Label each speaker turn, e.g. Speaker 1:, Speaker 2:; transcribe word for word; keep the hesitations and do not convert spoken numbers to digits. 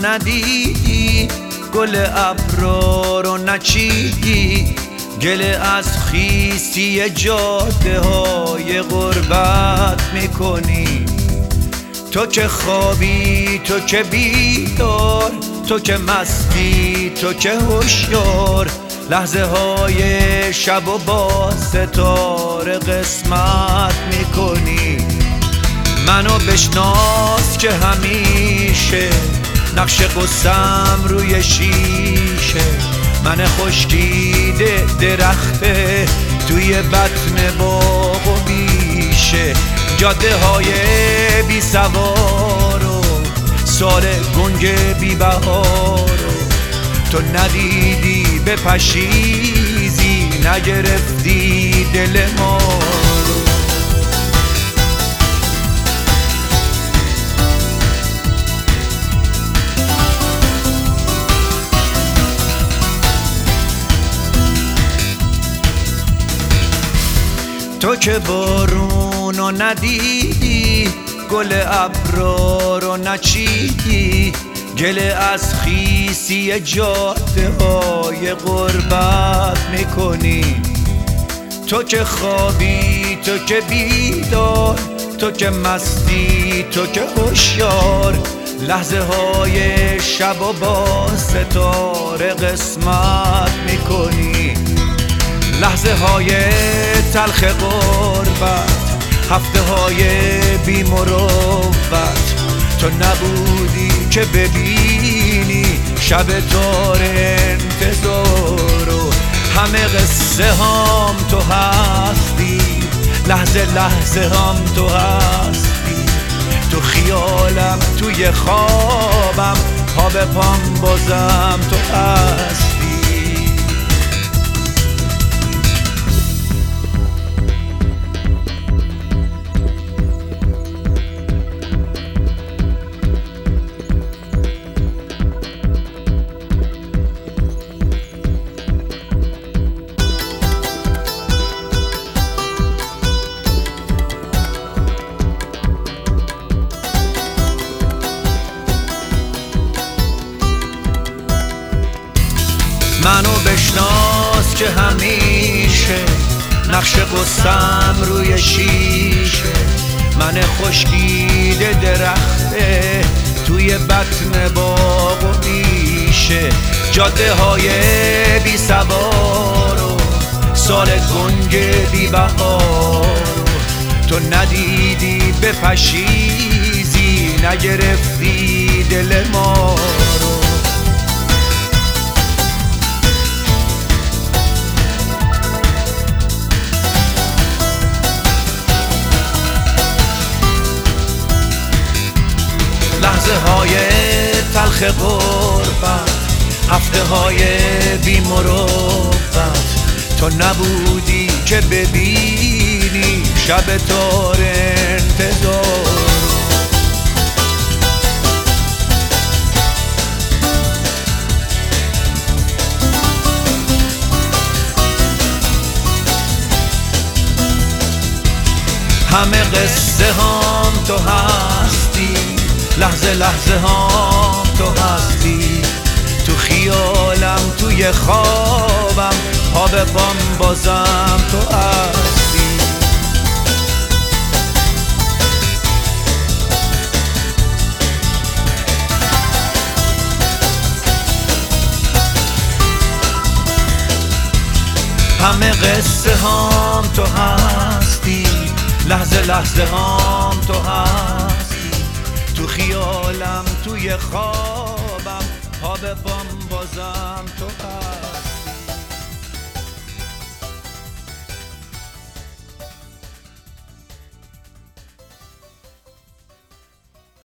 Speaker 1: ندیدی، گل ابرا رو نچیدی، گله از خیسی جاده های غربت میکنی. تو که خوابی، تو که بیدار، تو که مستی، تو که هوشیار، لحظه های شب و با ستاره قسمت میکنی. منو بشناس که همیشه نقش قصم روی شیشه، من خشکیده درخته توی بطن باغ و بیشه. جاده های بی سوار و سال گنگ بی بهار، تو ندیدی به پشیزی، نگرفتی دل ما رو. تو که بارونو ندیدی، گل ابرا رو نچیدی، گله از خیسی جاده های غربت میکنی. تو که خوابی، تو که بیدار، تو که مستی، تو که هوشیار، لحظه های شب و با ستاره قسمت میکنی. لحظه های تلخ غربت، هفته های بی مروت، تو نبودی که ببینی شب تار انتظار و همه قصه هم تو هستی، لحظه لحظه هم تو هستی. تو خیالم، توی خوابم، پا به پام بازم تو هستی. منو بشناس که همیشه نقش قصم روی شیشه، من خشکیده درخته توی بطن باغ و بیشه. جاده های بی سوار و سال گنگ بی بهار، تو ندیدی به پشیزی، نگرفتی دل ما رو. لحظه های تلخ غربت، هفته های بی مروت، تو نبودی که ببینی شب تار انتظار. همه قصه هم تو هستی، لحظه لحظه هم تو هستی. تو خیالم، توی خوابم، پا به پام بازم تو هستی. همه قصه هم تو هستی، لحظه لحظه هم تو هستی. تو خیالم، توی خوابم، پا به پام بازم تو